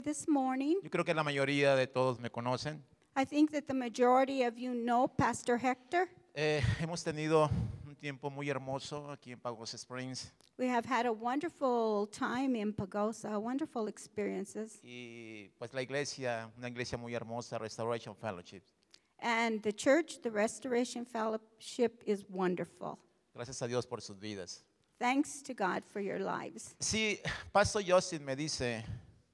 this morning. Yo creo que la mayoría de todos me conocen. I think that the majority of you know Pastor Hector. Hemos tenido un tiempo muy hermoso aquí en Pagosa Springs We have had a wonderful time in Pagosa, wonderful experiences. y pues la iglesia, una iglesia muy hermosa, Restoration Fellowship. And the church, the Restoration Fellowship, is wonderful. Gracias a Dios por sus vidas. Thanks to God for your lives. Sí, Pastor Justice me dice,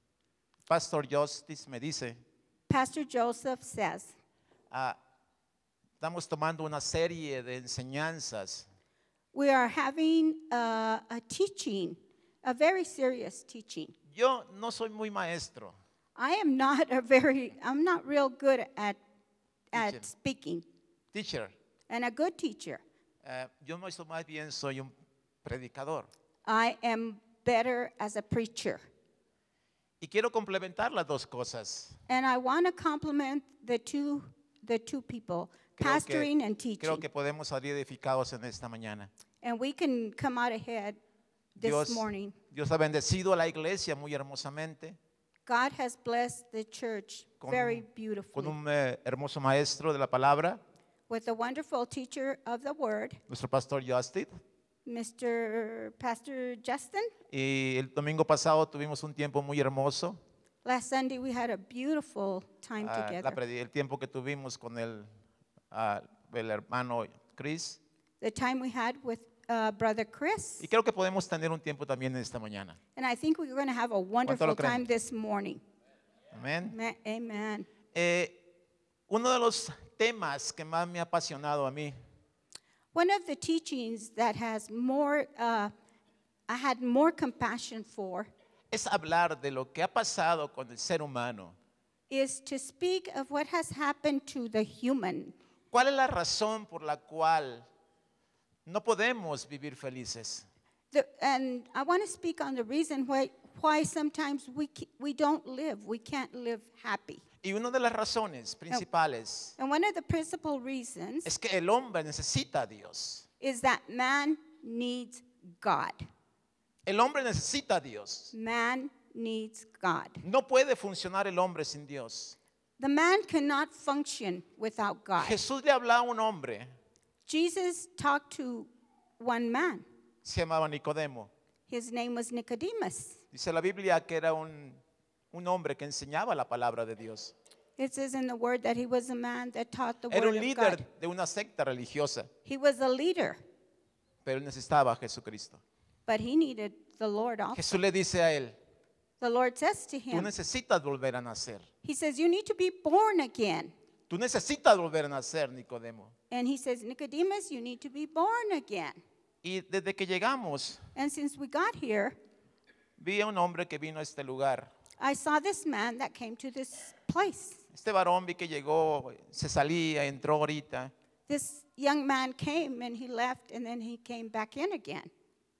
Pastor Joseph says, ah, estamos tomando una serie de enseñanzas we are having a teaching, a very serious teaching. Yo no soy muy maestro. I'm not real good at Teacher. speaking, Teacher. and a good teacher. Yo más bien soy un predicador. I am better as a preacher. Y quiero complementar las dos cosas. And I want to compliment the two people, pastoring and teaching. Creo que podemos salir edificados en esta mañana. And we can come out ahead this morning. Dios ha bendecido a la iglesia muy hermosamente God has blessed the church very beautifully con un hermoso maestro de la palabra, with a wonderful teacher of the word, nuestro pastor Justin. Pastor Justin. Y el domingo pasado tuvimos un tiempo muy hermoso. Last Sunday we had a beautiful time together. El tiempo que tuvimos con el hermano Chris. The time we had with Brother Chris. Y creo que podemos tener un tiempo también en esta mañana. And I think we're going to have a wonderful time this morning. Amén. Amen. Uno de los temas que más me ha apasionado a mí One of the teachings that has I had more compassion for es hablar de lo que ha pasado con el ser humano. is to speak of what has happened to the human. ¿Cuál es la razón por la cual no podemos vivir felices? And I want to speak on the reason why sometimes we can't live happy. Y una de las razones principales And one of the principal reasons es que el hombre necesita a Dios. is that man needs God. El hombre necesita a Dios. Man needs God. No puede funcionar el hombre sin Dios. The man cannot function without God. Jesús le hablaba a un hombre, Jesus talked to one man. se llamaba Nicodemo. His name was Nicodemus. Dice la Biblia que era un hombre que enseñaba la palabra de Dios. It says in the word that he was a man that taught the Era word un of líder God. de una secta religiosa, He was a leader, pero él necesitaba a Jesucristo. but he needed the Lord also. Jesús le dice a él, The Lord says to tú him, necesitas volver a nacer. he says, you need to be born again. Tú necesitas volver a nacer, Nicodemo. And he says, Nicodemus, you need to be born again. Y desde que llegamos, And since we got here, vi a un hombre que vino a este lugar. I saw this man that came to this place. Este varón vi que llegó, se salía, entró ahorita. This young man came and he left and then he came back in again.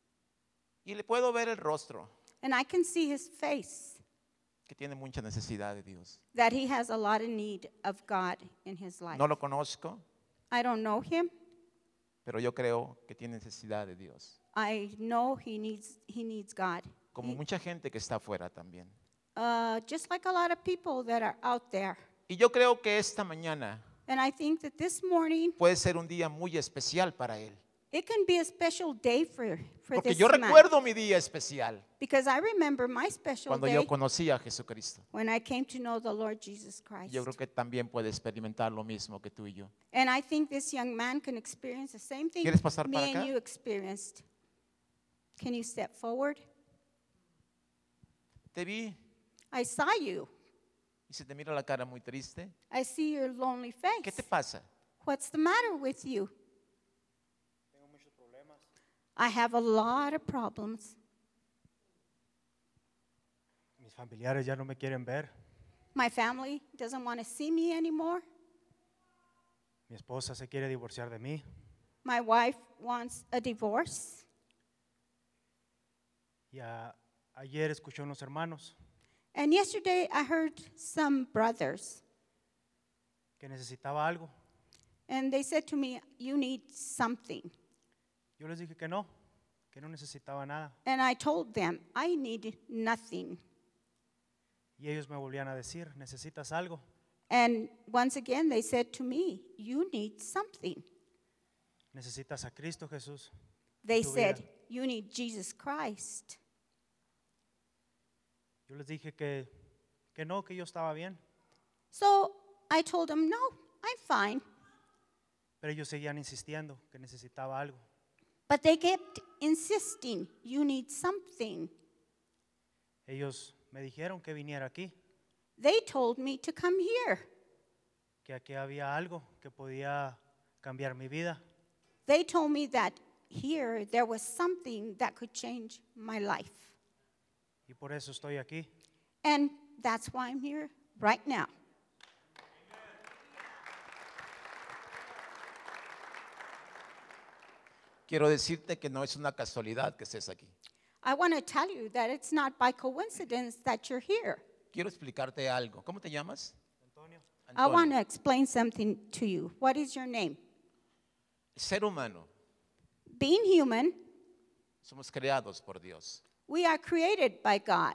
Y le puedo ver el rostro, And I can see his face, que tiene mucha necesidad de Dios. that he has a lot of need of God in his life. No lo conozco, I don't know him. pero yo creo que tiene necesidad de Dios. I know he needs God. Como mucha gente que está afuera también. Just like a lot of people that are out there. Y yo creo que esta mañana And I think that this morning, puede ser un día muy especial para él. it can be a special day for Porque this yo man. recuerdo mi día especial Because I remember my special cuando day yo conocí a Jesucristo. when I came to know the Lord Jesus Christ. Yo creo que también puede experimentar lo mismo que tú y yo. And I think this young man can experience the same thing ¿Quieres pasar me para and acá? you experienced. Can you step forward? Te vi I saw you. y se te mira la cara muy triste. I see your lonely ¿Qué te face. pasa? What's the matter with you? I have a lot of problems. Mis familiares ya no me quieren ver. My family doesn't want to see me anymore. Mi esposa se quiere divorciar de mí. My wife wants a divorce. Y ayer escuché a unos hermanos And yesterday I heard some brothers, que necesitaba algo. and they said to me, you need something. Yo les dije que no necesitaba nada. And I told them, I need nothing. Y ellos me volvían a decir, ¿necesitas algo? And once again, they said to me, you need something. ¿Necesitas a Cristo Jesús? They Tu said, vida. you need Jesus Christ. Yo les dije que no, que yo estaba bien. So I told them, no, I'm fine. Pero ellos seguían insistiendo que necesitaba algo. But they kept insisting, you need something. Ellos me dijeron que viniera aquí, They told me to come here. que aquí había algo que podía cambiar mi vida. They told me that here there was something that could change my life. Y por eso estoy aquí. And that's why I'm here right now. Quiero decirte que no es una casualidad que estés aquí. I want to tell you that it's not by coincidence that you're here. Quiero explicarte algo. ¿Cómo te llamas? Antonio, I want Antonio. to explain something to you. What is your name? El ser humano, Being human, somos creados por Dios. we are created by God.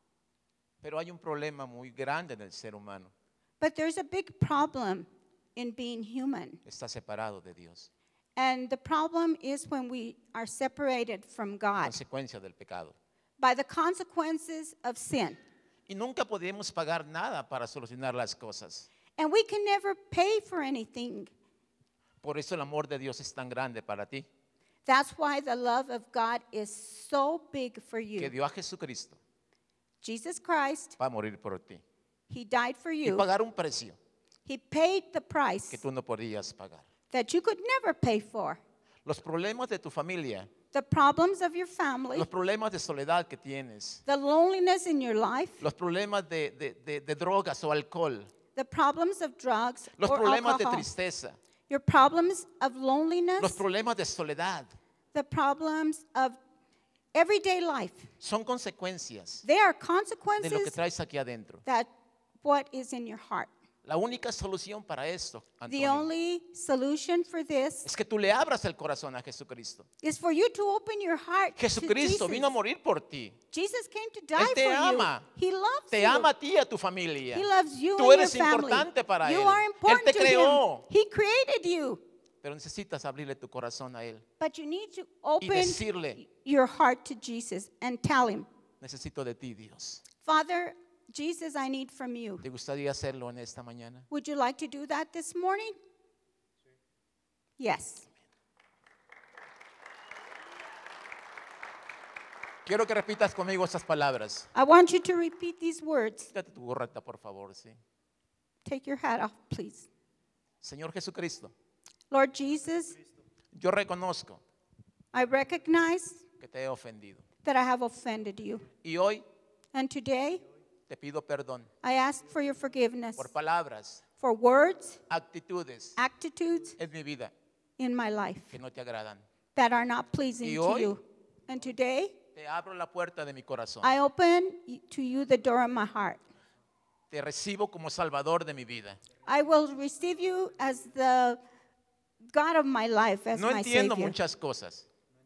Pero hay un problema muy grande en el ser humano. But there's a big problem in being human. Está separado de Dios. And the problem is when we are separated from God Consecuencia del pecado. by the consequences of sin. Y nunca podemos pagar nada para solucionar las cosas. And we can never pay for anything. Por eso el amor de Dios es tan grande para ti, That's why the love of God is so big for que you. dio a Jesucristo Jesus Christ, para morir por ti He died for y you. pagar un precio He paid the price que tú no podías pagar. that you could never pay for. Los problemas de tu familia, The problems of your family, los problemas de soledad que tienes, the loneliness in your life, los problemas de drogas o alcohol, the problems of drugs los or problemas de alcohol, tristeza, your problems of los loneliness, problemas de soledad, the problems of everyday life. son consecuencias They are de lo que consequences traes aquí adentro. that what is in your heart. La única solución para esto, The Antonio, only solution for this es que tú le abras el corazón a Jesucristo. is for you to open your heart to Jesucristo Jesus. vino a morir por ti. Jesus came to die Él te for ama. you. He loves Te you. ama a ti y a tu familia. He loves you Tú and eres your family. importante para You Él. are Él important te to creó. him. He created you. Pero necesitas abrirle tu corazón a Él. But you need to Y open decirle, your heart to Jesus and tell him, necesito de ti, Dios. Father, Jesus, I need from you. ¿Te gustaría hacerlo en esta mañana? Would you like to do that this morning? Yes. Quiero que repitas conmigo estas palabras. I want you to repeat these words. Quítate tu gorrita, por favor, sí. Take your hat off, please. Señor Jesucristo, Lord Jesus, yo reconozco I recognize que te he ofendido. that I have offended you. Y hoy And today, te pido perdón I ask for your forgiveness por palabras, for words, actitudes attitudes en mi vida in my life que no te agradan. that are not pleasing Y to hoy- you. And today, Te abro la puerta de mi corazón. I open to you the door of my heart. Te recibo como Salvador de mi vida. I will receive you as the God of my life, as No my entiendo Savior. muchas cosas.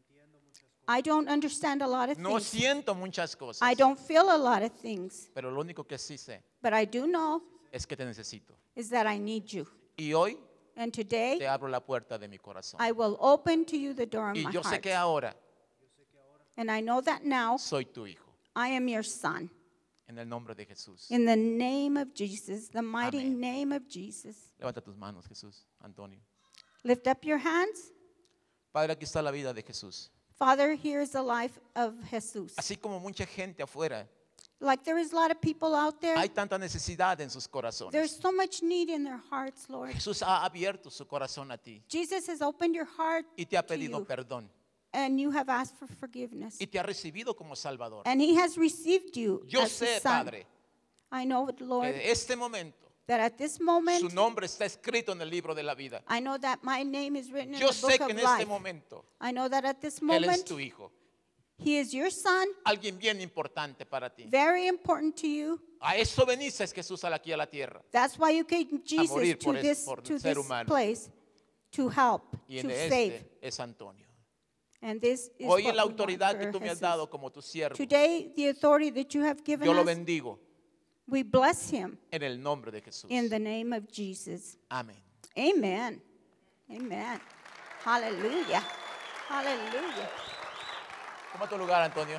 I don't understand a lot of No things. siento muchas cosas. I don't feel a lot of things. Pero lo único que sí sé But I do know es que te necesito. is that I need you. Y hoy And te today, abro la puerta de mi corazón. I will open to you the door of Y my yo sé heart. que ahora And I know that now soy tu hijo. I am your son. En el nombre de Jesús. In the name of Jesus, the mighty Amén. name of Jesus. Levanta tus manos, Jesús, Antonio. Lift up your hands. Padre, aquí está la vida de Jesús. Father, here is the life of Jesus. Así como mucha gente afuera, Like there is a lot of people out there, hay tanta necesidad en sus there's corazones. so much need in their hearts, Lord. Jesús ha abierto su corazón a ti Jesus has opened your heart y te ha to pedido you, perdón and you have asked for forgiveness. y te ha recibido como Salvador. And he has received you Yo as his sé, son. Padre, I know, que Lord, de este momento that at this moment, su nombre está escrito en el libro de la vida. I know that my name is written in Yo the sé book que of en este life. momento I know that at this Él es moment, tu hijo, he is your son, alguien bien importante para ti. very important to you. A eso veniste, Jesús, aquí a la tierra. That's why you came, Jesus, morir to por es- this, por to ser this humano. place to help, Y to en save. este es Antonio. And this is Hoy en what la we want autoridad que for tú me has Jesus. dado como tu siervo, Today, the authority that you have given yo lo us, bendigo We bless him en el nombre de Jesús. in the name of Jesus. Amén. Amen. Amen. Hallelujah. Hallelujah. Toma tu lugar, Antonio.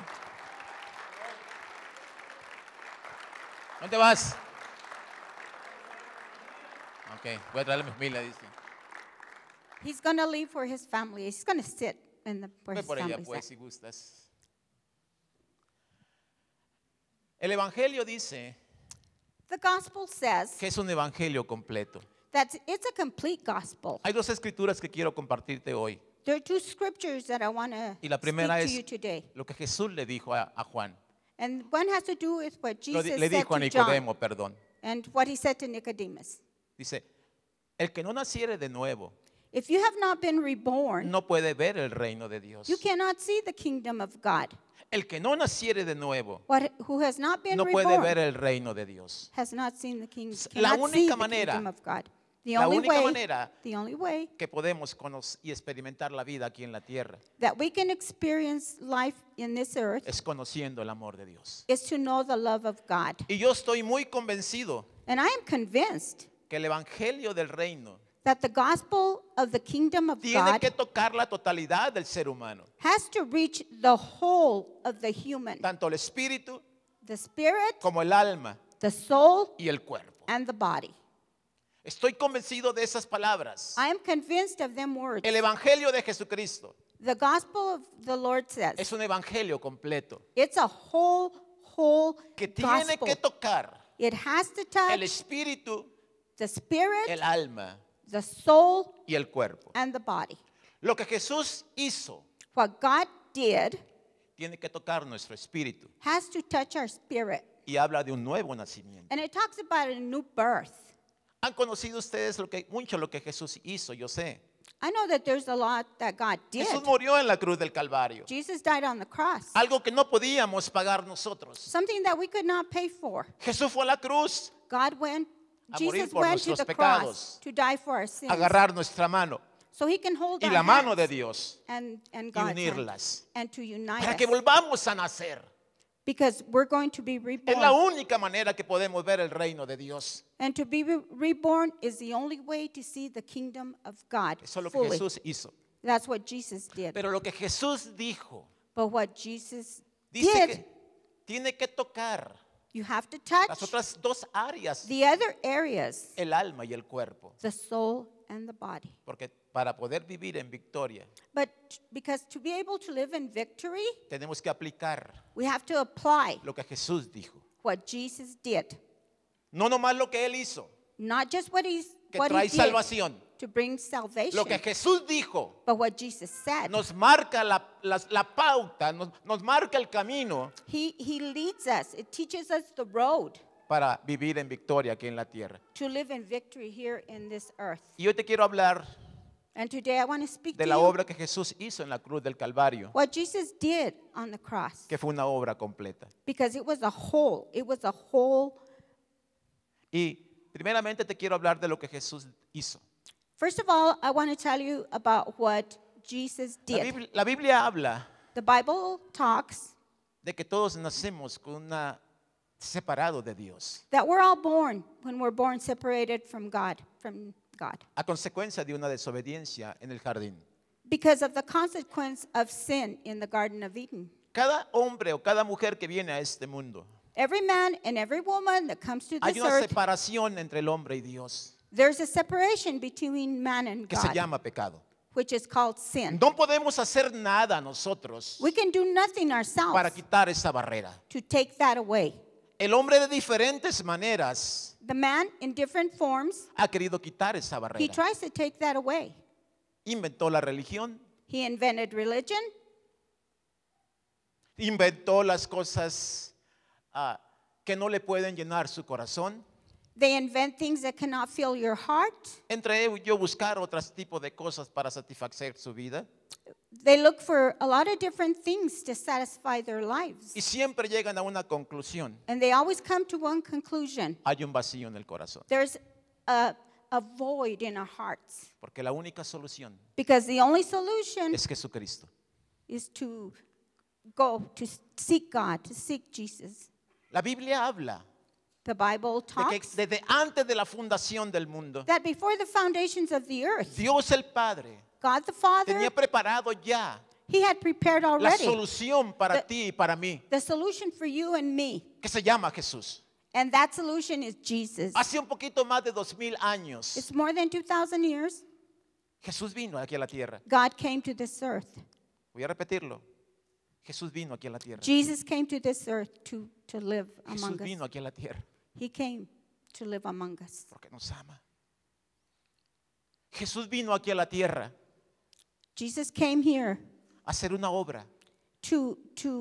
¿Dónde vas? Ok, voy a traerle mi familia, dice. He's going to leave for his family. He's going to sit where Ve his por ella, family's pues, at. si gustas. El Evangelio dice The gospel says que es un evangelio completo. that it's a complete gospel. Hay dos escrituras que quiero compartirte hoy. There are two scriptures that I want to Y la speak primera to es you today. lo que Jesús le dijo a Juan. And one has to do with what Jesus Le said dijo a to John Nicodemo, perdón. and what he said to Nicodemus. Dice, el que no naciere de nuevo If you have not been reborn, no puede ver el reino de Dios. you cannot see the kingdom of God. El que no naciere de nuevo Who has not been no puede ver reborn el reino de Dios. has not seen the kingdom, La cannot see única the manera- kingdom of God. la única manera The only way Que podemos conocer y experimentar la vida aquí en la tierra that we can experience life in this earth es conociendo el amor de Dios. is to know the love of God. Y yo estoy muy convencido And I am convinced que el evangelio del reino that the gospel of the kingdom of tiene God que tocar la totalidad del ser humano, has to reach the whole of the human, tanto el espíritu the spirit, como el alma the soul, y el cuerpo. and the body. Estoy convencido de esas palabras. I am convinced of them words. El evangelio de Jesucristo The gospel of the Lord says es un evangelio completo it's a whole que tiene gospel. que tocar It has to el touch espíritu, the spirit, el alma the soul, y el cuerpo. and the body. Lo que Jesús hizo What God did tiene que tocar nuestro espíritu has to touch our spirit. y habla de un nuevo nacimiento. And it talks about a new birth. Han conocido ustedes mucho lo que Jesús hizo, yo sé. I know that there's a lot that God did. Jesús murió en la cruz del Calvario. Jesus died on the cross. Algo que no podíamos pagar nosotros. Something that we could not pay for. Jesús fue a la cruz Jesus morir por went to nuestros the pecados. cross to die for our sins. a agarrar nuestra mano So he can hold y our la mano hands de Dios and y God's hand unirlas and to unite para que us. volvamos a nacer. Because we're going to be Es la reborn. única manera que podemos ver el reino de Dios. And to be reborn is the only way to see the kingdom of God Eso es lo que fully. Jesús hizo. That's what Jesus did. Pero lo que Jesús dijo, But what Jesus dice did, que tiene que tocar you have to las touch otras dos áreas, the other areas, el alma y el cuerpo. the soul and the body. Porque para poder vivir en victoria, But because to be able to live in victory, tenemos que aplicar we have to apply lo que Jesús dijo. what Jesus did. No nomás lo que Él hizo, Not just what he que what trae he did salvación. to bring salvation, Lo que Jesús dijo but what Jesus said. nos marca la pauta, nos marca el camino He leads us. It teaches us the road para vivir en victoria aquí en la tierra. to live in victory here in this earth. Y hoy te quiero hablar And today I want to speak de to la you obra que Jesús hizo en la cruz del Calvario, what Jesus did on the cross, que fue una obra completa. because it was a whole. It was a whole. Y primeramente te quiero hablar de lo que Jesús hizo. First of all, I want to tell you about what Jesus did. La Biblia habla The Bible talks de que todos nacemos con una separado de Dios, that we're all born when we're born separated from God, a consecuencia de una desobediencia en el jardín. because of the consequence of sin in the Garden of Eden. Cada hombre o cada mujer que viene a este mundo, Every man and every woman that comes to hay this una earth, separación entre el hombre y Dios there's a separation between man and que se God, llama pecado. which is called sin. No podemos hacer nada nosotros We can do nothing para ourselves quitar esa barrera. to take that away. El hombre de diferentes maneras The man, in different forms, ha querido quitar esa he barrera. tries to take that away. Inventó la religión, He invented religion. inventó las cosas que no le pueden llenar su corazón. They invent things that cannot fill your heart. Entre ellos buscar otros tipos de cosas para satisfacer su vida. They look for a lot of different things to satisfy their lives. Y siempre llegan a una conclusión. And they always come to one conclusion. Hay un vacío en el corazón. There's a void in our hearts. Porque la única solución Because the only solution es Jesucristo. is to go to seek God, to seek Jesus. La Biblia habla The Bible de que talks desde antes de la fundación del mundo, that before the foundations of the earth, Dios el Padre God the Father, tenía preparado ya He had prepared la already solución para The- ti y para mí, the solution for you and me. que se llama Jesús. And that solution is Jesus. Hace un poquito más de 2000 años, It's more than 2,000 years. Jesús vino aquí a la tierra. God came to this earth. Voy a repetirlo. Jesús vino aquí a la tierra. Jesus came to this earth to live Jesús among vino us. aquí a la tierra He came to live among us. porque nos ama. Jesús vino aquí a la tierra Jesus came here a hacer una obra to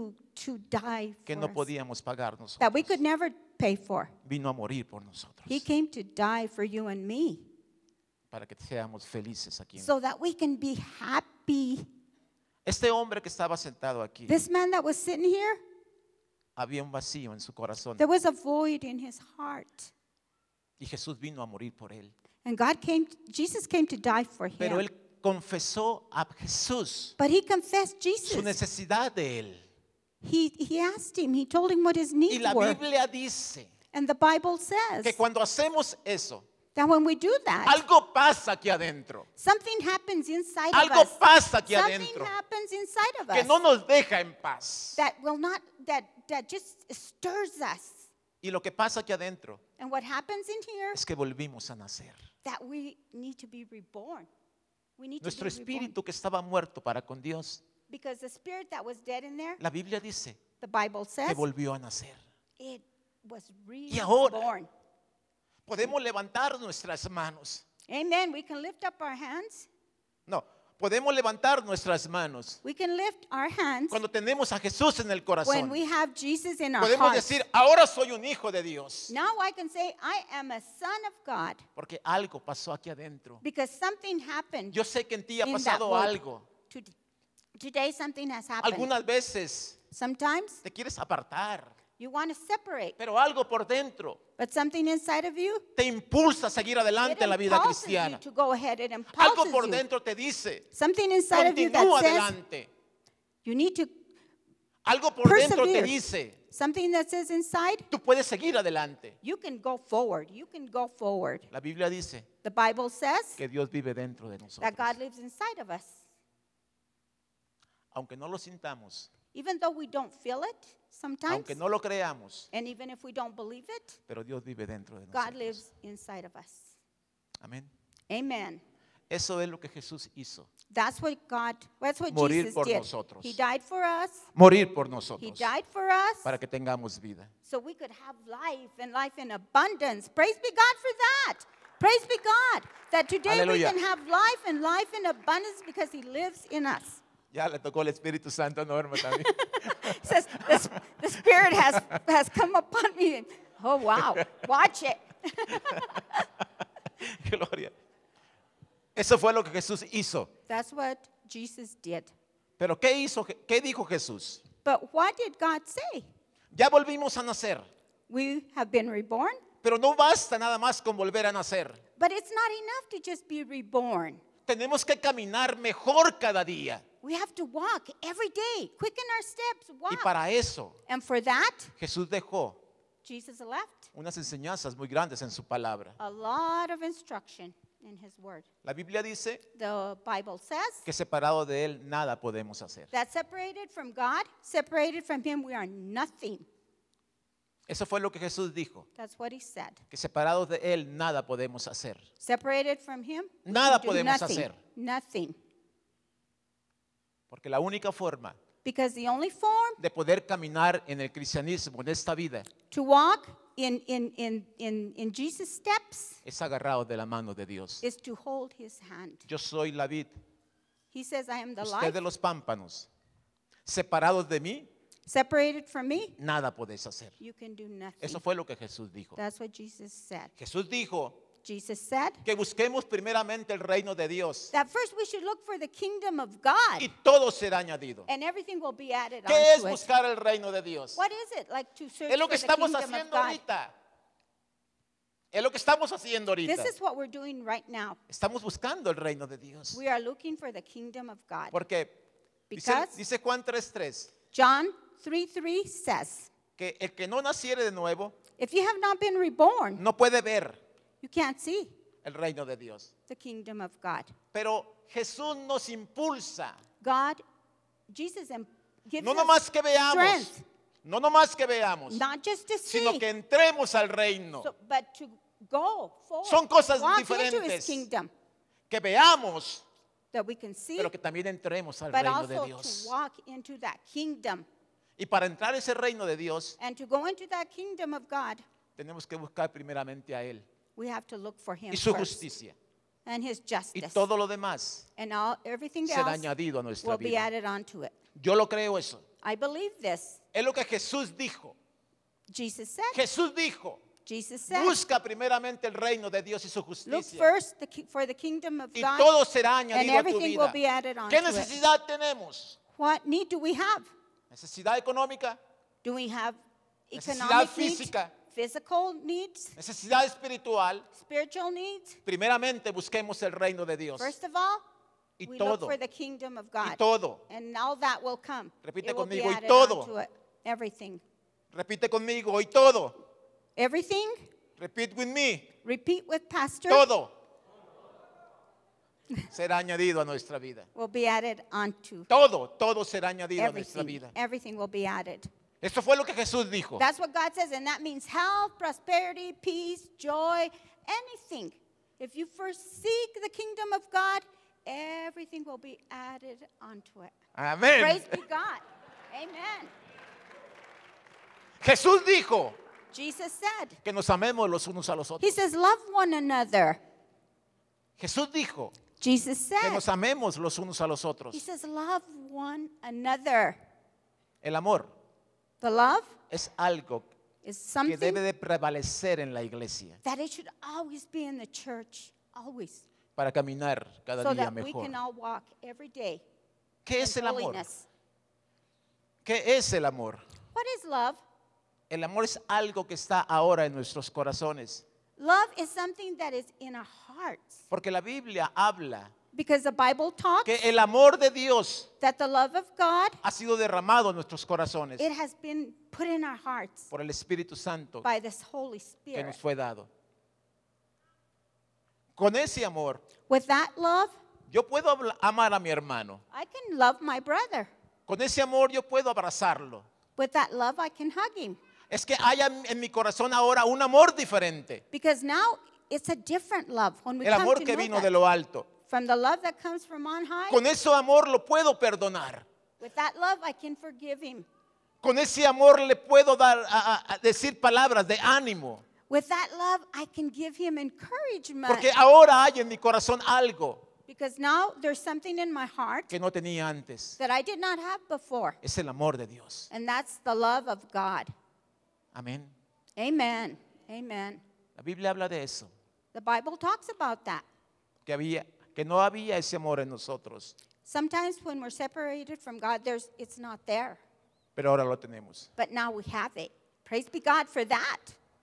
die que for no us, podíamos pagar that we nosotros. could never pay for. Vino a morir por nosotros He came to die for you and me para que seamos felices aquí. so that we can be happy. Este hombre que estaba sentado aquí, This man that was sitting here, había un vacío en su corazón there was a void in his heart. y Jesús vino a morir por él. And Jesus came to die for Pero him. él confesó a Jesús But he confessed su Jesus. necesidad de él. He asked him, he told him what his Y needs la were. Biblia dice And the Bible says que cuando hacemos eso, that when we do that, algo pasa aquí adentro. something happens inside of Algo us. pasa aquí Something adentro happens inside of que us no nos deja en paz. that will not, that just stirs us. Y lo que pasa aquí adentro And what happens in here, es que volvimos a nacer. that we need to be reborn. We need Nuestro to be reborn. espíritu que estaba muerto para con Dios, Because the spirit that was dead in there, la Biblia dice the Bible que says, volvió a nacer. it was Y ahora- reborn. Podemos levantar nuestras manos. Amen. We can lift up our hands. No, podemos levantar nuestras manos We can lift our hands cuando tenemos a Jesús en el when corazón. we have Jesus in our Podemos hearts. decir, ahora soy un hijo de Dios. Now I can say, I am a son of God Porque algo pasó aquí adentro. because something happened. Yo sé que en ti ha In that pasado hope. algo. Today something has happened. Algunas veces Sometimes te quieres apartar, you want to separate, pero algo por dentro but something inside of you, te impulsa a seguir it adelante en la vida impulses you cristiana. to go ahead. It Algo impulses por you. dentro te dice, Something inside of you continúa that says adelante. you need to, Algo por dentro te persevere. dice, something that says inside, tú puedes seguir adelante. you can go forward. You can go forward. La Biblia dice The Bible says que Dios vive dentro de nosotros. that God lives inside of us. Aunque no lo sintamos, Even though we don't feel it sometimes, aunque no lo creamos, and even if we don't believe it, pero Dios vive dentro de God nosotros. lives inside of us. Amén. Amen. Eso es lo que Jesús hizo. That's what Morir Jesus por did. nosotros. He died for us. Morir por He nosotros died for us para que tengamos vida. so we could have life and life in abundance. Praise be God for that. Praise be God that today Aleluya. we can have life and life in abundance because He lives in us. Ya le tocó el Espíritu Santo a Norma también. It says the Spirit has come upon me. Oh wow! Watch it. Gloria. Eso fue lo que Jesús hizo. That's what Jesus did. Pero ¿qué hizo? ¿Qué dijo Jesús? But what did God say? Ya volvimos a nacer, We have been reborn, pero no basta nada más con volver a nacer. but it's not enough to just be reborn. Tenemos que caminar mejor cada día. We have to walk every day, quicken our steps, Y walk. para eso And for that, Jesús dejó Jesus left unas enseñanzas muy grandes en su palabra. a lot of instruction in His Word. La Biblia dice The Bible says que separado de Él nada podemos hacer. that separated from God, separated from Him, we are nothing. Eso fue lo que Jesús dijo, That's what He said. que separados de Él nada podemos hacer. Separated from Him, we Nada can do podemos nothing. hacer. Nothing. Porque la única forma Because the only form de poder caminar en el cristianismo, en esta vida, to walk in Jesus' steps es agarrado de la mano de Dios. is to hold His hand. Yo soy la vid, He says, I am the usted life. de los pámpanos. Separados de mí, Separated from me, nada podéis hacer. you can do nothing. Eso fue lo que Jesús dijo. That's what Jesus said. Jesús dijo Jesus said que busquemos primeramente el reino de Dios that first we should look for the kingdom of God y todo será añadido. and everything will be added ¿Qué es onto it. buscar el reino de Dios? What is it like to search Es lo for que the estamos kingdom of haciendo God? ahorita. Es lo que estamos haciendo ahorita. This is what we're doing right now. Estamos buscando el reino de Dios. We are looking for the kingdom of God. Porque Because- dice Juan 3:3 John 3:3 says que el que no naciere de nuevo If you have not been reborn, no puede ver you can't see el reino de Dios. the kingdom of God. Pero Jesús nos impulsa, Jesus gives no us nomás que veamos, strength, no nomás que veamos, not just to see, sino que entremos al reino, but to go forward, Son cosas walk into diferentes. his kingdom, que veamos, that we can see, pero que también entremos al but reino de also Dios. to walk into that kingdom. Y para entrar a ese reino de Dios, And to go into that kingdom of God, tenemos que buscar primeramente a Él we have to look for him y su first, justicia. and his Y justice. todo lo demás And everything será else añadido a nuestra will be vida. added onto it. Yo lo creo eso. I believe this. Es lo que Jesús dijo. Jesus said, Jesús dijo, Jesus said, busca primeramente el reino de Dios y su look justicia. first for the kingdom of Y God, todo será and añadido a tu everything will vida. be added onto ¿Qué it. necesidad tenemos? What need do we have? ¿Necesidad económica? Do we have Necesidad economic needs, física. physical needs, ¿Necesidad espiritual? spiritual needs? Primeramente busquemos el reino de Dios. First of all, Y we look todo. for the kingdom of Y God. todo. And all that will come. Repite It will be conmigo, y added todo. onto it. Everything. Repite conmigo, y todo. Everything, Repeat with me. repeat with Pastor, Todo será añadido a nuestra vida. will be added onto Todo será añadido a nuestra everything. vida. Everything will be added. Esto fue lo que Jesús dijo. That's what God says, and that means health, prosperity, peace, joy, anything. If you first seek the kingdom of God, everything will be added onto it. Amén. Praise be God. Amen. Jesús dijo Jesus said, que nos amemos los unos a los He otros. says, love one another. Jesús dijo Jesus que said, nos amemos los unos a los He otros. says, love one another. El amor The love es algo is que something debe de prevalecer en la iglesia that it should always be in the church, always, para caminar cada so día that we mejor. can all walk every day ¿Qué es in el amor? holiness. ¿Qué es el amor? What is love? El amor es algo que está ahora en nuestros corazones. Love is something that is in our hearts. Porque la Biblia habla Because the Bible talks que el amor de Dios that the love of God, ha sido derramado en nuestros corazones it has been put in our hearts por el Espíritu Santo by this Holy que Spirit. nos fue dado. Con ese amor, With that love, yo puedo amar a mi hermano. I can love my brother. Con ese amor, yo puedo abrazarlo. With that love, I can hug him. Es que haya en mi corazón ahora un amor diferente. Because now it's a different love when we El come amor to que know vino that. de lo alto. From the love that comes from on high, Con ese amor lo puedo perdonar. with that love, I can forgive him. Con ese amor le puedo dar a decir palabras de ánimo. With that love, I can give him encouragement. Porque ahora hay en mi corazón algo Because now there's something in my heart que no tenía antes. that I did not have before. Es el amor de Dios. And that's the love of God. Amén. Amen. Amen. La Biblia habla de eso. The Bible talks about that. Que no había ese amor en nosotros. Sometimes when we're separated from God, it's not there. Pero ahora lo tenemos. But now we have it. Praise be God for that.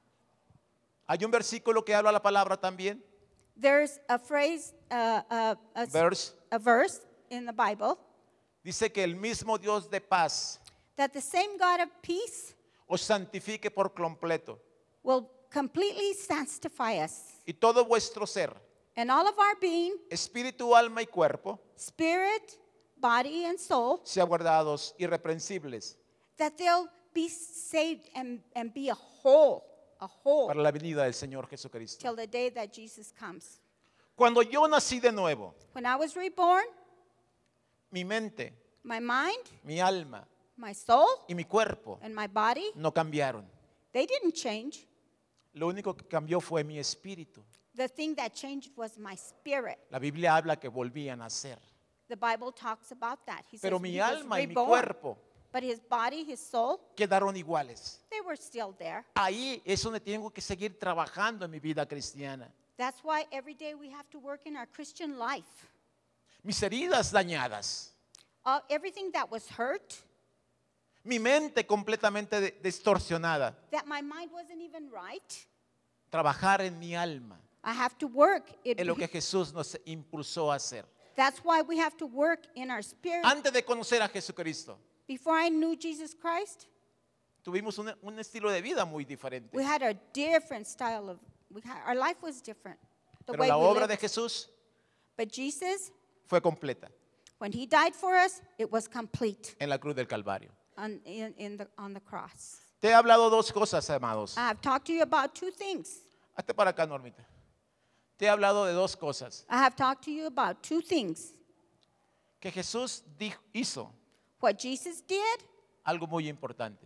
Hay un versículo que habla la palabra también. There's a phrase, Verse. a verse in the Bible Dice que el mismo Dios de paz that the same God of peace os santifique por completo. will completely sanctify us. Y todo vuestro ser, And all of our being, espíritu, alma y cuerpo, spirit, body, and soul, sean guardados irreprensibles that they'll be saved and be a whole para la venida del Señor Jesucristo. till the day that Jesus comes. Cuando yo nací de nuevo, When I was reborn, mi mente, my mind, mi alma my soul, y mi cuerpo and my body, no cambiaron. they didn't change. Lo único que cambió fue mi espíritu. The thing that changed was my spirit. La Biblia habla que volví a nacer. The Bible talks about that. He Pero says mi he was alma y mi reborn, cuerpo but his body, his soul, quedaron iguales. they were still there. Ahí es donde tengo que seguir trabajando en mi vida cristiana. That's why every day we have to work in our Christian life. Mis heridas dañadas, Everything that was hurt, mi mente completamente distorsionada, that my mind wasn't even right, trabajar en mi alma I have to work. es lo que Jesús nos impulsó a hacer. That's why we have to work in our spirit. Antes de conocer a Jesucristo, Before I knew Jesus Christ, Tuvimos un estilo de vida muy diferente. We had a different style of, our life was different. The Pero way la we obra de lived. Jesús But Jesus, fue completa when he died for us, it was complete en la cruz del Calvario. on the cross. Te he hablado dos cosas, amados. I have talked to you about two things. Hazte para acá, Normita. Te he hablado de dos cosas I have talked to you about two things. que Jesús hizo What Jesus did algo muy importante.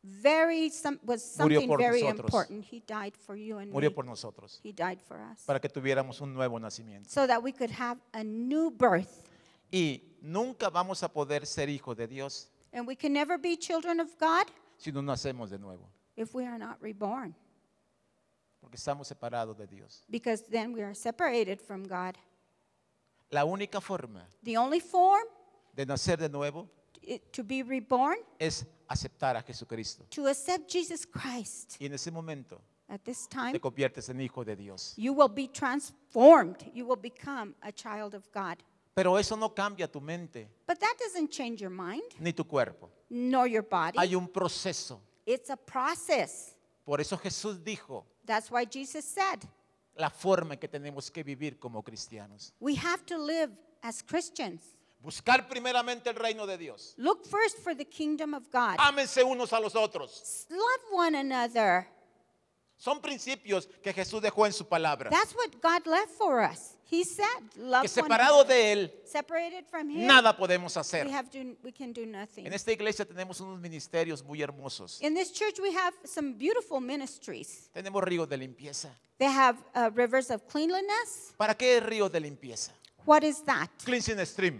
was Murió something por very nosotros. important. He died for you and Murió me. por nosotros He died for us. para que tuviéramos un nuevo nacimiento. So that we could have a new birth. Y nunca vamos a poder ser hijos de Dios And we can never be children of God si no nacemos de nuevo, if we are not reborn. porque estamos separados de Dios. Because then we are separated from God. La única forma The only form de nacer de nuevo to be reborn, es aceptar a Jesucristo. to accept Jesus Christ. Y en ese momento At this te time, conviertes en hijo de Dios. you will be transformed. You will become a child of God. Pero eso no cambia tu mente But that doesn't change your mind ni tu cuerpo. nor your body. Hay un proceso. It's a process. Por eso Jesús dijo That's why Jesus said, la forma en que tenemos que vivir como cristianos. we have to live as Christians. Buscar primeramente el reino de Dios. Look first for the kingdom of God. Ámense unos a los otros. Love one another. Son principios que Jesús dejó en su palabra. That's what God left for us. He said, love Que one separado another. de Él, Separated from Him, nada podemos hacer. we can do nothing. En esta iglesia tenemos unos ministerios muy hermosos. In this church, we have some beautiful ministries. Tenemos ríos de limpieza. They have rivers of cleanliness. ¿Para qué ríos de limpieza? What is that? Cleansing stream.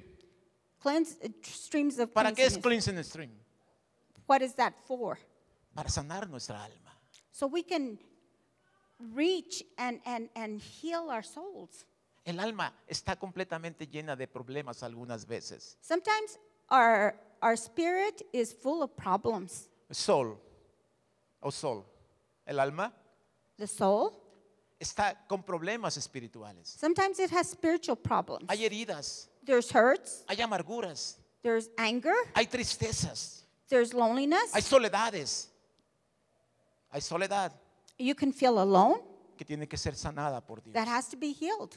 Streams of ¿Para qué es cleanliness. cleansing stream? What is that for? Para sanar nuestra alma. So we can reach and heal our souls. El alma está completamente llena de problemas algunas veces. Sometimes our spirit is full of problems. Soul, o soul, el alma The soul, está con problemas espirituales. sometimes it has spiritual problems. Hay heridas, There's hurts, hay amarguras, there's anger, hay tristezas, there's loneliness. hay soledades. Hay soledad You can feel alone. que tiene que ser sanada por Dios. That has to be healed.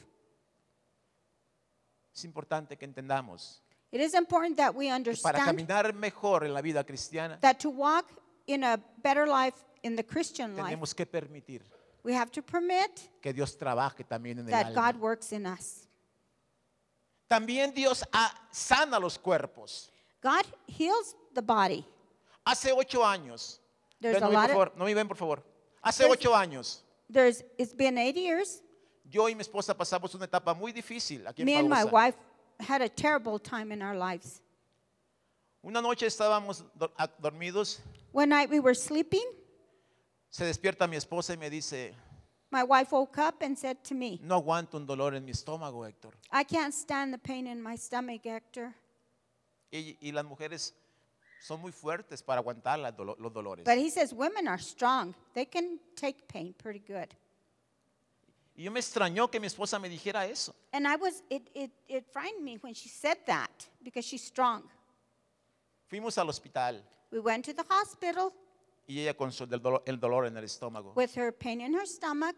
Es importante que entendamos It is important that we que para understand caminar mejor en la vida cristiana that to walk in a better life in the Christian life, tenemos que permitir we have to permit que Dios trabaje también en el that God alma. works in us. También Dios sana los cuerpos. God heals the body. Hace 8 años. There's Ven, a no, lot por of, favor, no me ven, por favor. Hace There's- 8 años, it's been 8 years. yo y mi esposa pasamos una etapa muy difícil aquí en Me and my Pausa. wife had a terrible time in our lives. Una noche estábamos dormidos, One night we were sleeping. se despierta mi esposa y me dice, My wife woke up and said to me, no aguanto un dolor en mi estómago, Héctor. I can't stand the pain in my stomach, Hector. Y las mujeres son muy fuertes para aguantar los dolores. But he says women are strong. They can take pain pretty good. Y yo me extrañó que mi esposa me dijera eso. And it frightened me when she said that because she's strong. Fuimos al hospital We went to the hospital y ella con el dolor en el estómago. with her pain in her stomach.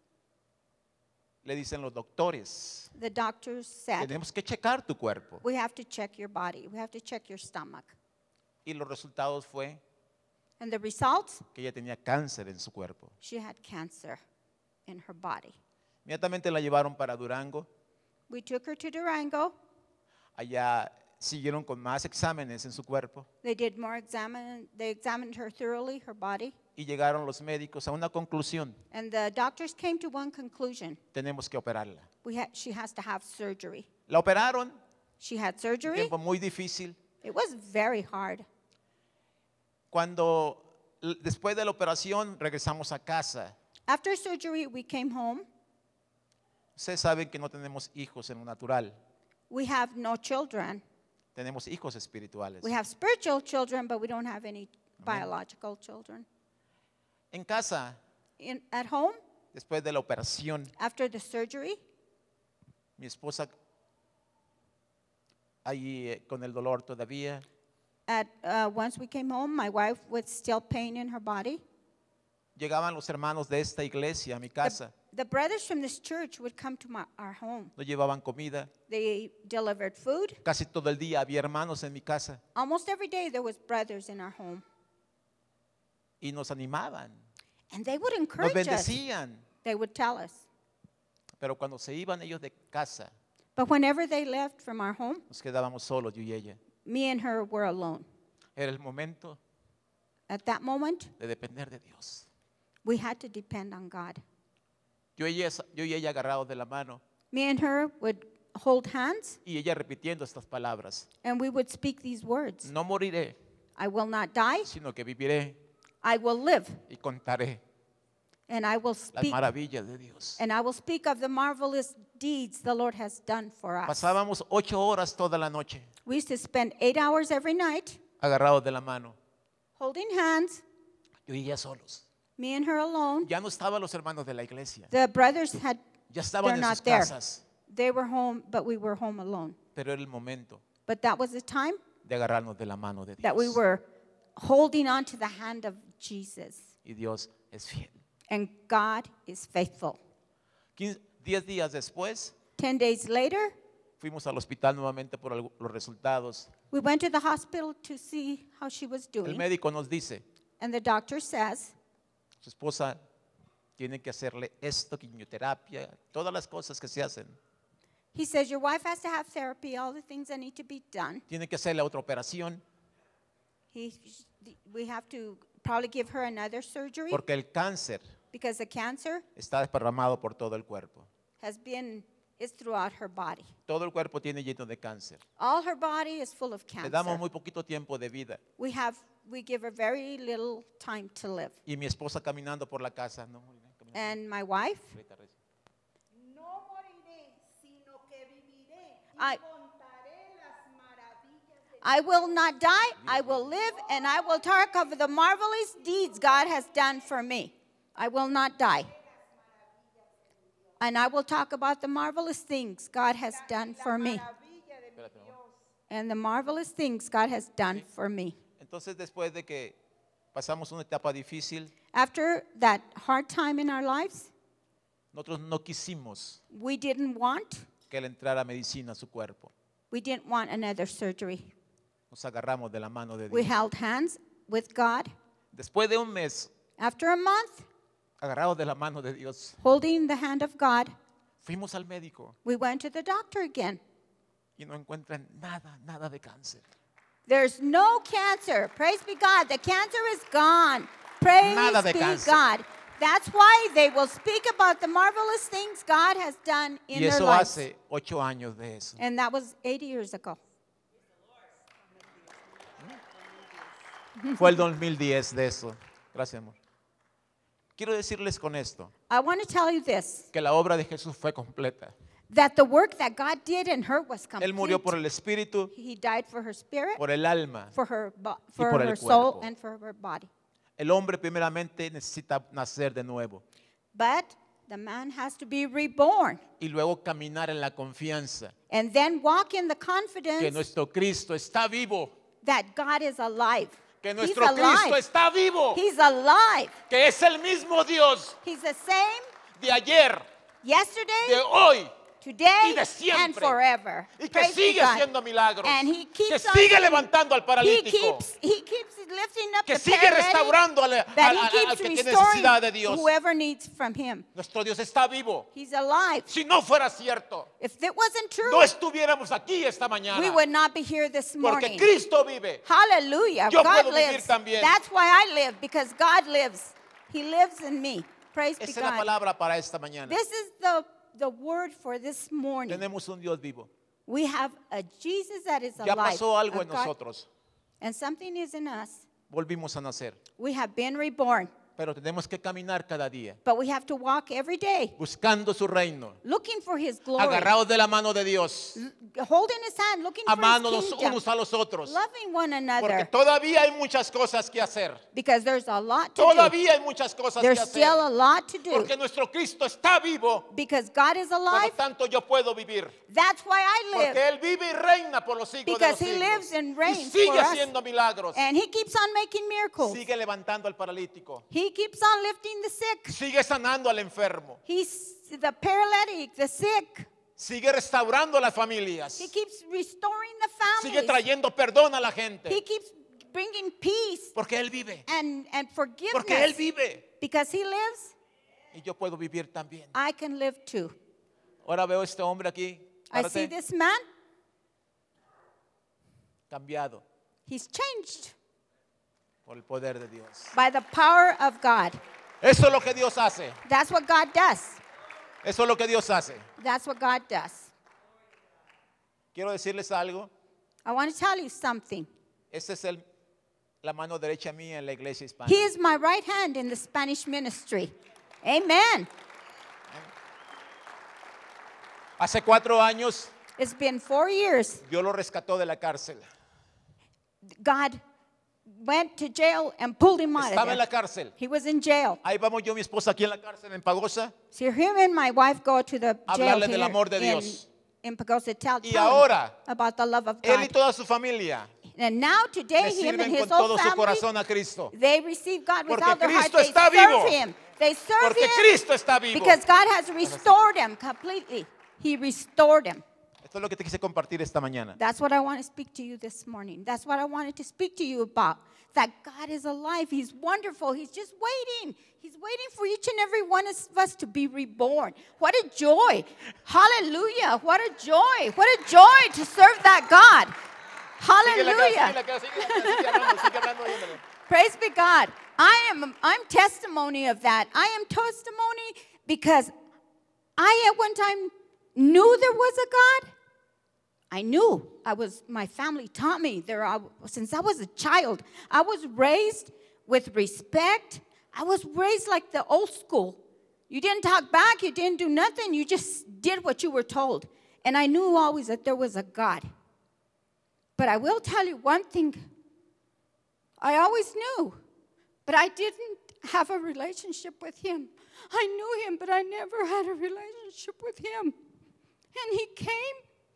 Le dicen los doctores, The doctors said, tenemos que checar tu cuerpo. we have to check your body. We have to check your stomach. Y los resultados fue And the results, que ella tenía cáncer en su cuerpo. she had cancer in her body. Inmediatamente la llevaron para Durango. We took her to Durango. Allá siguieron con más exámenes en su cuerpo They did more they examined her thoroughly, her body. y llegaron los médicos a una conclusión. And the doctors came to one conclusion. Tenemos que operarla. She has to have surgery. La operaron, She had un surgery. tiempo muy difícil. It was very hard. Cuando después de la operación regresamos a casa, After surgery, we came home. ustedes saben que no tenemos hijos en lo natural, We have no children. tenemos hijos espirituales. We have spiritual children, but we don't have any biological children. En casa, At home, después de la operación, after the surgery, mi esposa ahí con el dolor todavía, Once we came home, my wife with still pain in her body. Llegaban los hermanos de esta iglesia a mi casa, The brothers from this church would come to our home. nos llevaban comida. They delivered food. Casi todo el día había hermanos en mi casa Almost every day there was brothers in our home. y nos animaban, And they would nos encourage us. bendecían. They would tell us. Pero cuando se iban ellos de casa, But whenever they left from our home, nos quedábamos solos, yo y ella. me and her were alone. Era el momento At that moment, de depender de Dios. we had to depend on God. Yo y ella agarrados de la mano Me and her would hold hands y ella repitiendo estas palabras. and we would speak these words. No moriré, I will not die, sino que viviré I will live, y contaré and I will las speak maravillas de Dios. and I will speak of the marvelous deeds the Lord has done for us. Pasábamos 8 horas toda la noche We used to spend 8 hours every night agarrados de la mano, holding hands, yo y ella solos. me and her alone. Ya no estaban los hermanos de la iglesia, The brothers ya they're estaban en sus not there. casas, They were home, but we were home alone. pero era el momento But that was the time de agarrarnos de la mano de that we Dios. were holding on to the hand of Jesus. Y Dios es fiel. And God is faithful. 10 días después, 10 days later, fuimos al hospital nuevamente por los resultados. we went to the hospital to see how she was El doing. médico nos dice, And the doctor says, su esposa tiene que hacerle esto, quimioterapia, todas las cosas que se hacen. he says, your wife has to have therapy, all the things that need to be done. Tiene que hacerle otra operación We have to probably give her another surgery porque el cáncer because the cancer está desparramado por todo el cuerpo. is throughout her body. Todo el cuerpo tiene lleno de cáncer. All her body is full of Le damos cancer. muy poquito tiempo de vida. We give her very little time to live. Y mi esposa caminando por la casa. No, caminando. And my wife, Rita, reza. No moriré, sino que viviré y I- contaré las maravillas de I will not die, I will live, and I will talk of the marvelous deeds God has done for me. I will not die. And I will talk about the marvelous things God has done for me. maravilla de mi Espérate, amor. And the marvelous things God has done for me. Entonces, después de que pasamos una etapa difícil, After that hard time in our lives, nosotros no quisimos we didn't want que le entrara medicina a su cuerpo. another surgery. Nos agarramos de la mano de We Dios. held hands with God. Después de un mes, After a month, agarrados de la mano de Dios, holding the hand of God, fuimos al médico we went to the doctor again. y no encuentran nada de cáncer. There's no cancer. Praise be God. The cancer is gone. Praise Nada de be cáncer. God. That's why they will speak about the marvelous things God has done in Y their eso lives. hace 8 años de eso. And that was 80 years ago. Fue el 2010 de eso. Gracias, amor. Quiero decirles con esto I want to tell you this, que la obra de Jesús fue completa. that the work that God did in her was Él murió por complete. el espíritu, He died for her spirit, por el alma. for her, por el her soul, cuerpo. and for her body. El hombre primeramente necesita nacer de nuevo But the man has to be reborn y luego caminar en la confianza and then walk in the que confidence nuestro Cristo está vivo, that God is alive. que He's nuestro Cristo alive. está vivo, He's alive. que es el mismo Dios He's the same de ayer, de yesterday, hoy today, y de and siempre. forever. y que Praise be sigue God. haciendo milagros, And he que keeps on sigue doing- levantando al He paralítico, keeps lifting up que the sigue paralytic, restaurando al that he keeps que tiene restoring necesidad de Dios. whoever needs from him. Nuestro Dios está vivo. He's alive. Si no fuera cierto, If it wasn't true, no estuviéramos aquí esta mañana. we would not be here this Porque morning. Cristo vive. Hallelujah. Yo God puedo vivir lives. también. That's why I live, because God lives. He lives in me. Praise be Esa es la God. palabra para esta mañana. This is the word for this morning. Tenemos un Dios vivo. We have a Jesus that is Ya alive. pasó algo a en God- nosotros. And something is in us. Volvimos a nacer. We have been reborn. Pero tenemos que caminar cada día, but we have to walk every day buscando su reino, looking for His glory, agarrados de la mano de Dios, holding His hand, looking for His amándonos kingdom, unos a los otros. loving one Porque another, todavía hay muchas cosas que hacer. because there's a lot to do. Todavía hay muchas cosas que There's still a hacer. lot to do. Porque nuestro Cristo está vivo. Because God is Por lo alive, tanto, yo puedo vivir. that's why I live. Porque Él vive y reina por los siglos de los Because He siglos. lives and Y reigns sigue for us. haciendo milagros. And He keeps on making miracles. Sigue levantando al paralítico. He keeps on lifting the sick. Sigue sanando al enfermo. He's the paralytic, the sick. Sigue restaurando las familias. He keeps restoring the Sigue families. trayendo perdón a la He gente. keeps bringing peace Porque Él vive. and Porque Él forgiveness. vive. Because He lives, Y yo puedo vivir también. I can live too. Ahora veo a este hombre aquí. I see párate, this man, cambiado he's changed por el poder de Dios. by the power of God. Eso es lo que Dios hace. That's what God does. Eso es lo que Dios hace. That's what God does. Quiero decirles algo. I want to tell you something. Esta es la mano derecha mía en la iglesia hispana. He is my right hand in the Spanish ministry. Amen. Hace 4 años It's been 4 years. Dios lo rescató de la cárcel. God went to jail and pulled him out Estaba en of la there. cárcel. He was in jail. Ahí vamos yo y mi esposa aquí en la cárcel en Pagosa. So him and my wife go to the jail Hablarle del here amor de Dios. in Pagosa, tell Y him ahora, about the love of Él y God. toda su familia And now le today, him and sirven his con whole todo su family, corazón a Cristo. they receive God with Porque all their heart. Cristo They está serve vivo. Him. They serve Porque Him Cristo está vivo. because God has restored him completely. He restored him. Esto es lo que te quise compartir esta mañana. That's what I want to speak to you this morning. That's what I wanted to speak to you about. That God is alive. He's wonderful. He's just waiting. He's waiting for each and every one of us to be reborn. What a joy. Hallelujah. What a joy. What a joy to serve that God. Hallelujah. Sigue hablando, dímelo. Praise be God. I'm testimony of that. I am testimony because I at one time knew there was a God. I knew. My family taught me since I was a child. I was raised with respect. I was raised like the old school. You didn't talk back, you didn't do nothing, you just did what you were told. And I knew always that there was a God. But I will tell you one thing. I always knew, but I didn't have a relationship with Him. I knew Him, but I never had a relationship with Him. And He came,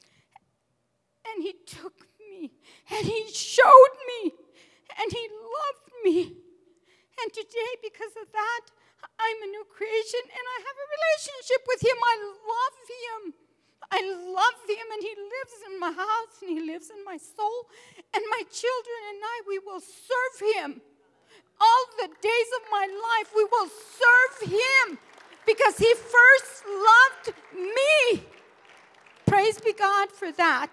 and He took me, and He showed me, and He loved me. And today, because of that, I'm a new creation, and I have a relationship with Him. I love Him. I love Him, and He lives in my house, and He lives in my soul. And my children and I, we will serve Him. All the days of my life, we will serve Him because He first loved me. Praise be God for that.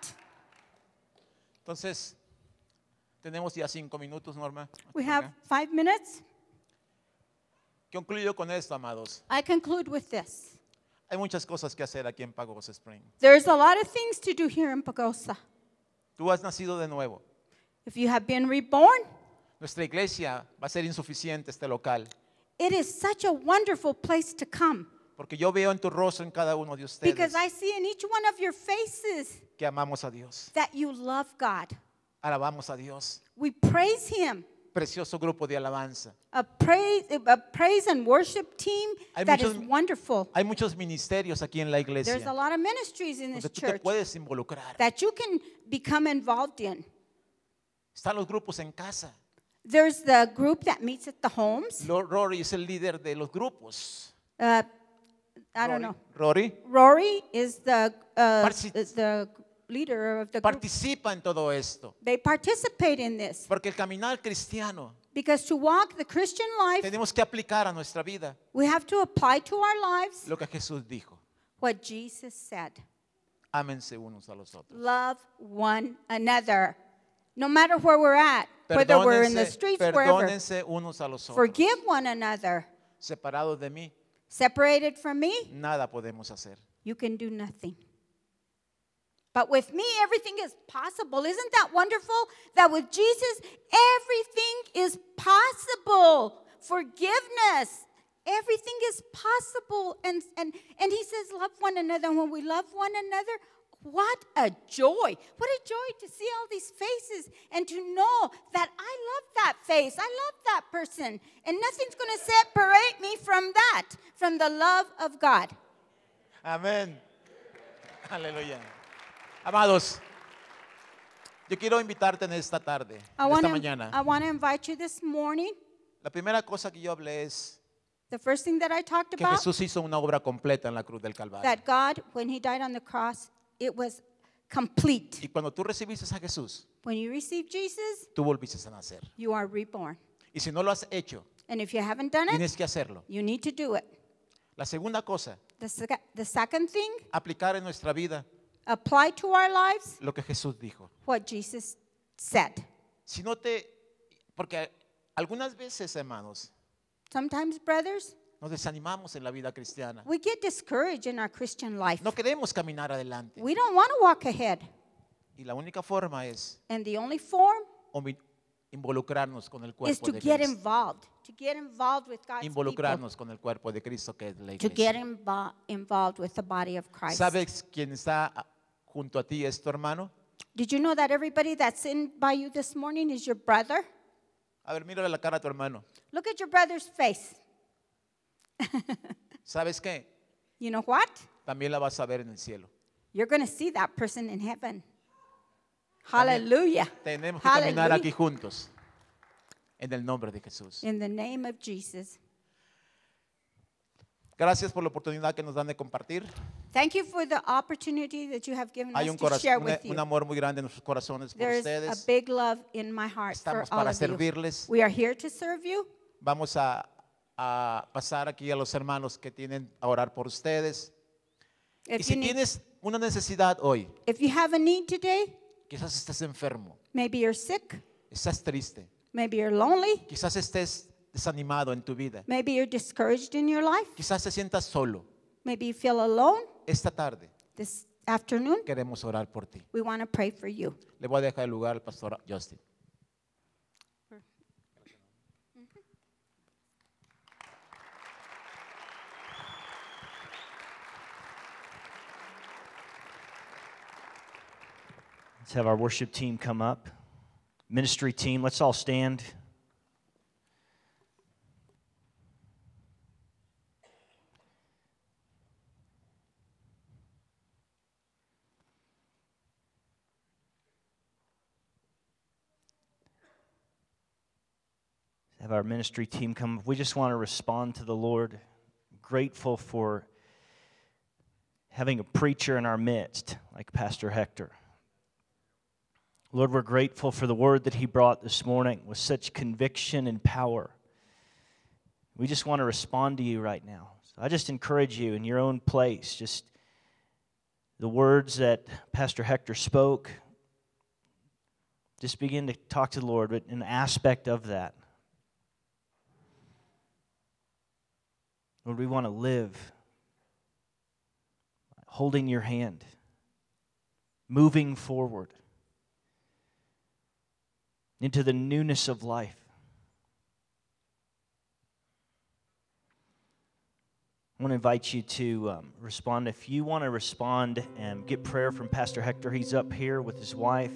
Entonces, tenemos ya 5 minutos, Norma. We have 5 minutes. Concluyo con esto, amados. I conclude with this. Hay muchas cosas que hacer aquí en Pagosa Spring. There's a lot of things to do here in Pagosa. Tú has nacido de nuevo. If you have been reborn, Nuestra iglesia va a ser insuficiente, este local. it is such a wonderful place to come Porque yo veo en tu rostro en cada uno de ustedes because I see in each one of your faces que amamos a Dios. that you love God. Alabamos a Dios. We praise Him. Precioso grupo de alabanza. A praise and worship team Hay that is muchos- wonderful. Hay muchos ministerios aquí en la There's a iglesia. lot of ministries in this Donde tú te church puedes involucrar. that you can become involved in. Están los grupos en casa. There's the group that meets at the homes. Rory es el líder de los grupos. I don't know. Rory Rory is the Partici- leader of the group. participa en todo esto. They participate in this Porque el caminar cristiano because to walk the Christian life, tenemos que aplicar a nuestra vida we have to apply to our lives lo que Jesús dijo. what Jesus said. Ámense unos a los otros. Love one another. No matter where we're at, whether we're in the streets, wherever. Perdónense unos a los otros. Forgive one another. Separados de mí, Separated from me, nada podemos hacer. you can do nothing. But with me, everything is possible. Isn't that wonderful? That with Jesus, everything is possible. forgiveness. Everything is possible. And he says, love one another. And when we love one another, what a joy. What a joy to see all these faces and to know that I love that face. I love that person. And nothing's going to separate me from that, from the love of God. Amén. Aleluya. Amados, yo quiero invitarte en esta tarde, en esta mañana. I want to invite you this morning. La primera cosa que yo hablé es The first thing that I talked que about, Jesús hizo una obra completa en la cruz del Calvario. that God, when he died on the cross, it was complete. Y cuando tú recibiste a Jesús, When you receive Jesus, tú volviste a nacer. you are reborn. Y si no lo has hecho, And if you haven't done it, tienes que hacerlo. you need to do it. La segunda cosa, The second thing, aplicar en nuestra vida apply to our lives lo que Jesús dijo. what Jesus said. Si no porque algunas veces, hermanos, Sometimes, brothers, nos desanimamos en la vida cristiana. we get discouraged in our Christian life. No queremos caminar adelante. We don't want to walk ahead. Y la única forma es And the only form involucrarnos con el is cuerpo to de get Cristo. involved with God's people. Involucrarnos con el cuerpo de Cristo que es la To get iglesia. involved with the body of Christ. ¿Sabes quién está junto a ti es tu hermano? Did you know that everybody that's in by you this morning is your brother? A ver, mírale la cara a tu hermano. Look at your brother's face. ¿Sabes qué? You know what? También la vas a ver en el cielo. You're going to see that person in heaven. Hallelujah. Tenemos que caminar aquí Hallelujah. juntos. En el nombre de Jesús. In the name of Jesus. Gracias por la oportunidad que nos dan de compartir. Thank you for the opportunity that you have given Hay us un, to share corazón, with you. un amor muy grande en nuestros corazones por There is a ustedes. big love in my heart for Estamos all para of you. servirles. We are here to serve you. Vamos a pasar aquí a los hermanos que tienen a orar por ustedes. Y If si you, need, tienes una necesidad hoy, if you have a need today, quizás estés enfermo, maybe you're sick, estás triste, maybe you're lonely, quizás estés desanimado en tu vida, maybe you're discouraged in your life, quizás te sientas solo. maybe you feel alone. Esta tarde This afternoon, queremos orar por ti. we want to pray for you. Le voy a dejar el lugar al pastor Justin. Let's have our worship team come up. Ministry team, let's all stand. Have our ministry team come. We just want to respond to the Lord. Grateful for having a preacher in our midst like Pastor Hector. Lord, we're grateful for the word that he brought this morning with such conviction and power. We just want to respond to you right now. So I just encourage you in your own place, just the words that Pastor Hector spoke, just begin to talk to the Lord, but an aspect of that. Lord, we want to live holding your hand, moving forward into the newness of life. I want to invite you to respond. If you want to respond and get prayer from Pastor Hector, he's up here with his wife.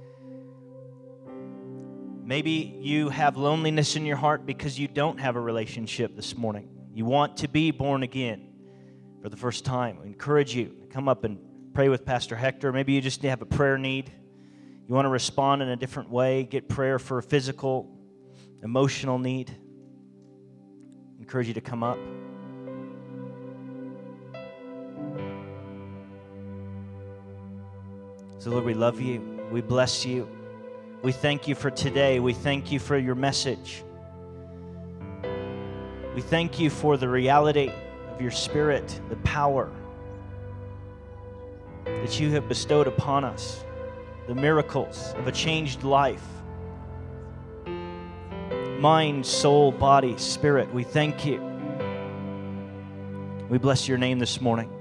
Maybe you have loneliness in your heart because you don't have a relationship this morning. You want to be born again for the first time. I encourage you to come up and pray with Pastor Hector. Maybe you just have a prayer need. You want to respond in a different way, get prayer for a physical, emotional need. I encourage you to come up. So, Lord, we love you. We bless you. We thank you for today. We thank you for your message. We thank you for the reality of your Spirit, the power that you have bestowed upon us, the miracles of a changed life. Mind, soul, body, spirit, we thank you. We bless your name this morning.